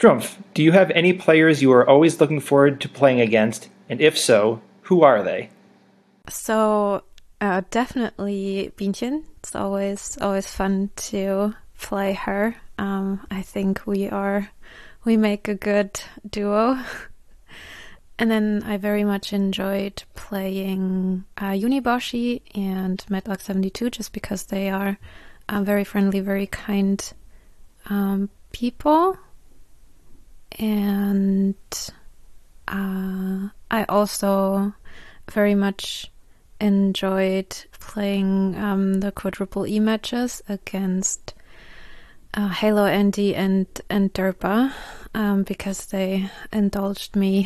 Strumpf, do you have any players you are always looking forward to playing against? And if so, who are they? So definitely Bienchen. It's always fun to play her. I think we make a good duo. And then I very much enjoyed playing Uniboshi and Madlock72 just because they are very friendly, very kind people. And I also very much enjoyed playing the quadruple E matches against Halo Andy and Derpa because they indulged me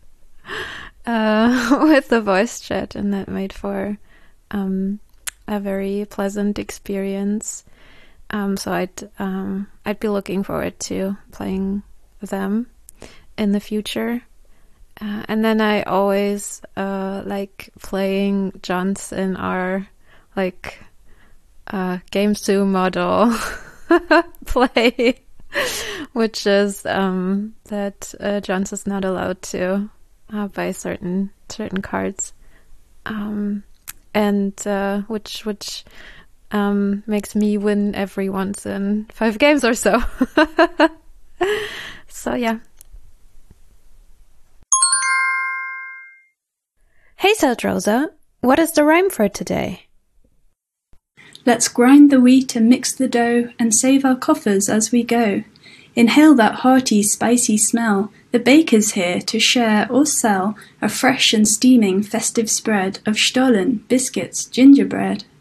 with the voice chat, and that made for a very pleasant experience. So I'd be looking forward to playing them in the future. And then I always like playing Johns in our Game Zoo model play, which is that Johns is not allowed to buy certain cards, and which makes me win every once in 5 games or so. So yeah. Hey Rosa, what is the rhyme for today? Let's grind the wheat and mix the dough and save our coffers as we go. Inhale that hearty, spicy smell. The baker's here to share or sell a fresh and steaming festive spread of Stollen, biscuits, gingerbread.